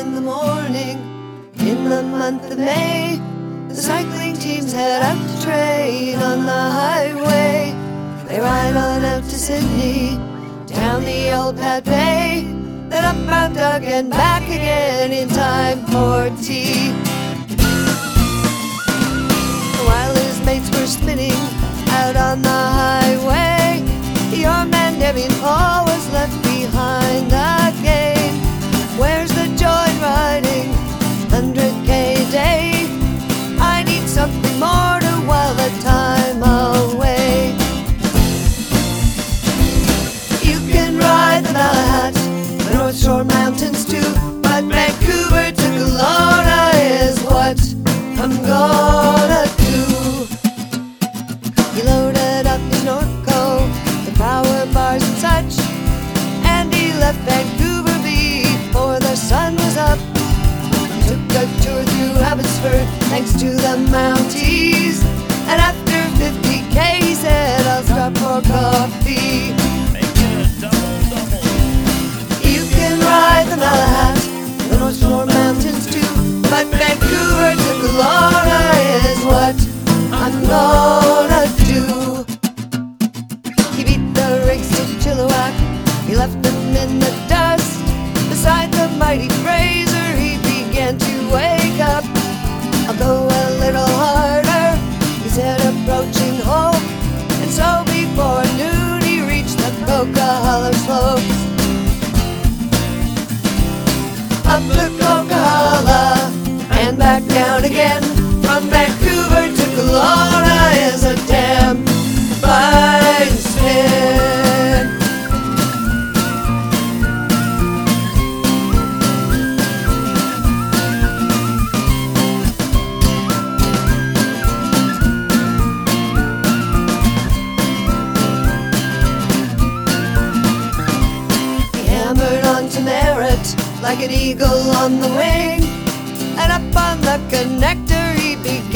in the morning, in the month of May, the cycling teams head out to train on the highway. They ride on out to Sydney, down the old Pat Bay, then up Mount Doug and back again in time for tea. While his mates were spinning out on the highway, your man Debbie and Paul was left behind again. Where's the joy in riding 100k a day? I need something more to while the time away. You can ride the Malahat, the North Shore Mountains too, but Vancouver to Kelowna is what I'm gonna do. He loaded up his Norco, the power bars and such, and he left Vancouver before the sun was up. He took a tour through Abbotsford thanks to the Mounties, and after 50k he said, I'll stop for coffee. You can ride the Malahat, the North Shore Mountains too, but Vancouver to Kelowna is what I'm gonna do. He beat the rigs to Chilliwack, he left them in the dust. Beside the mighty Fraser he began to wake up. I'll go a little harder, he said, approaching home. And so before noon he reached the Coquihalla slopes. Up to Coquihalla and back down again, from Vancouver to Kelowna is a damn fine spin. He hammered on to Merritt like an eagle on the wing, and up on the connector he began